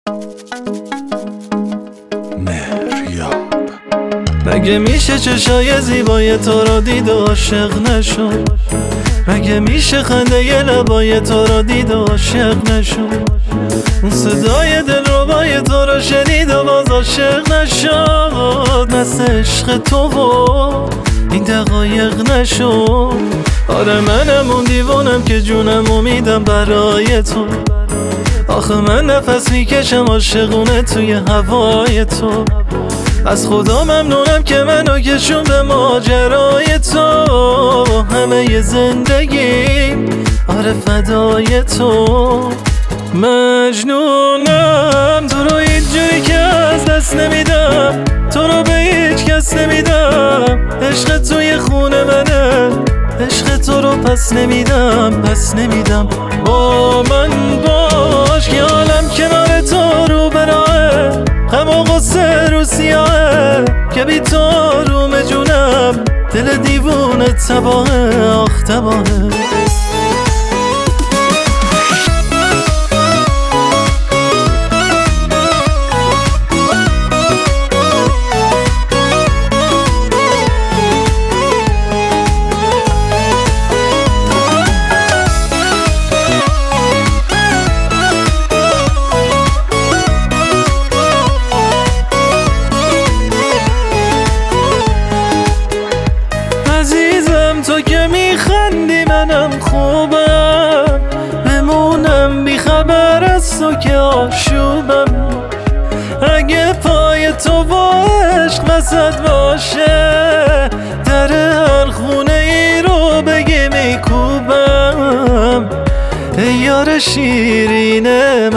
مگه میشه چشای زیبای تو رو دید و عاشق نشد؟ مگه میشه خنده ی لبای تو رو دید و عاشق نشد؟ اون صدای دلربای تو رو شنید و باز عاشق نشد؟ مثل عشق تو و این دقایق نشد. آره منم اون دیوانم که جونم میدم برای تو. آخه من نفس میکشم عاشقونه توی هوای تو. از خدا ممنونم که منو کشون به ماجرای تو. همه ی زندگیم آره فدای تو. مجنونم تو رو اینجوری که از دست نمیدم، تو رو به هیچ کس نمیدم. عشق توی خونه منه، عشق تو رو پس نمیدم، پس نمیدم. با من باش که عالم کنار تو رو براه، غم و غصه رو سیاهه که بی تو روم جونم دل دیوونه تباهه، آخ تباهه. تو که میخندی منم خوبم، بمونم بیخبر از تو که آشوبم. اگه پای تو با عشق وسط باشه، در هر خونه ای رو بگی میکوبم. ای یار شیرین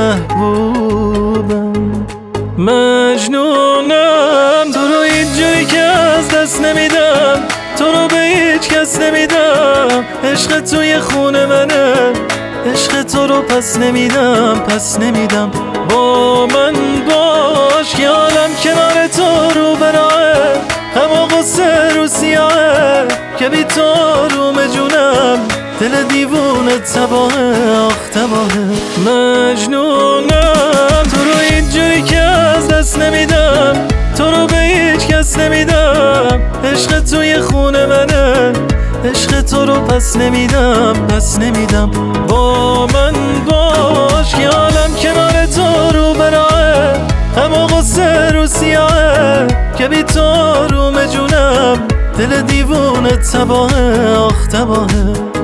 محبوبم. مجنونم تو رو اینجوری که از دست نمیدم، تو رو به هیچ کس نمیدم. عشق توی خونه منه، عشق تو رو پس نمیدم، پس نمیدم. با من باش که عالم کنار تو رو براه، غم و غصه رو سیاهه که بی تو روم جونم دل دیوونه تباهه، آخ تباهه. مجنونم تو رو اینجوری که از دست نمیدم، تو رو به هیچ کس نمیدم. عشق توی خونه منه، عشق تو رو پس نمیدم، پس نمیدم. با من باش که عالم کنار تو رو براه، غم و غصه رو سیاهه که بی تو روم جونم دل دیوونه تباهه، آخ تباهه.